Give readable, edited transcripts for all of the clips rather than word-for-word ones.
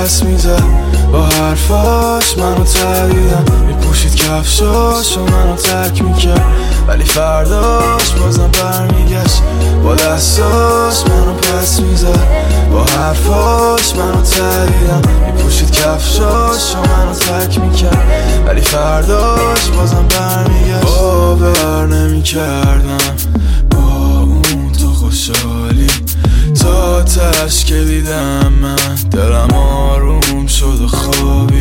پس میزد، با حرفاش منو تهدیدم، میپوشید کفشاش و منو ترک میکرد، ولی فرداش بازم برمیگشت، با دستاش منو پس میزد، با حرفاش منو تهدیدم، میپوشید کفشاش و منو ترک میکرد، ولی فرداش بازم برمیگشت. باور نمیکردم با اون تو خوشحالی، تا تش که دیدم من دلم آروم شد و خوابی،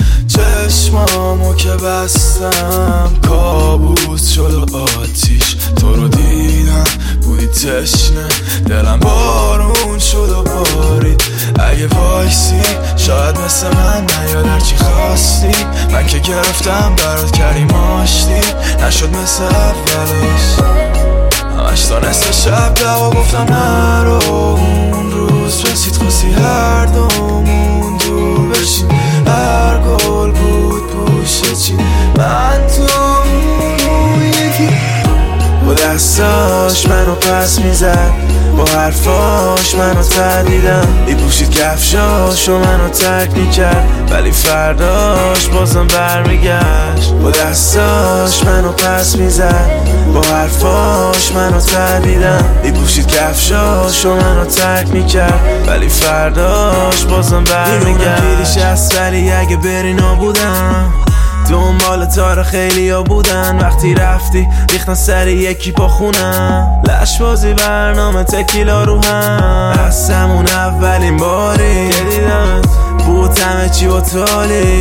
چشمامو که بستم کابوس شد و آتیش، تو رو دیدم بودی تشنه، دلم بارون شد و بارید، اگه وایسی شاید مثل من نیاد هرچی خواستی، من که گرفتم برات کردیم آشتی، نشد مثل اولش، همش تا نصف شب دوا گفتم نرو، اون روز رسید خواستی هر دومون دور بشیم، هر گل بود پوشه چی، من تو اون یکی، با دستاش منو پس میزد، با حرفاش منو تهدیدم، میپوشید کفشاش و منو ترک میکرد، ولی فرداش بازم برمیگشت، با دستاش منو پس میزد، با حرفاش منو تهدیدم، میپوشید کفشاش و منو ترک میکرد، ولی فرداش بازم برمیگشت. پیریش هست ولی اگه بری نابودم، دنبال تار خیلی ها بودن، وقتی رفتی ریختن سر یکی پا خونم، لشبازی برنامه تکیلا رو هم، از همون اولین باری که دیدمت بود همه چی با تالی،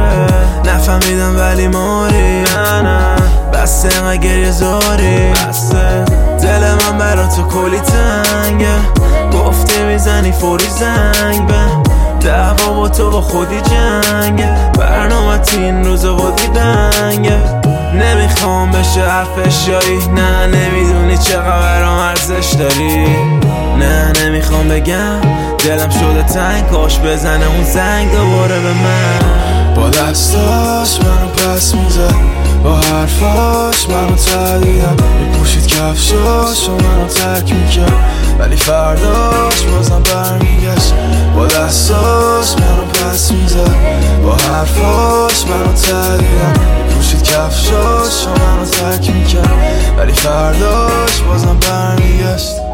نفهمیدم ولی ماری، نه بسته اینقدر گریه زاری، بسته دل من برا تو کلی تنگه، گفتی میزنی فوری زنگ به دعوا با تو با خودی جنگه، برنامه این روزا بودی دنگه، نمیخوام بشه حرف اشیایی، نه نمیدونی چقدر ارزش داری، نه نمیخوام بگم دلم شده تنگ، کاش بزنه اون زنگ دوباره به من، با دستاش منو پس میزد، با حرفاش منو تهدیدم، میپوشید کفشاش و منو ترک میکرد، ولی فرداش بازم برمیگشت، با دستاش منو پس میزد، با حرفاش منو تهدیدم، میپوشید کفشاش و منو ترک میکرد، ولی فرداش بازم برمیگشت.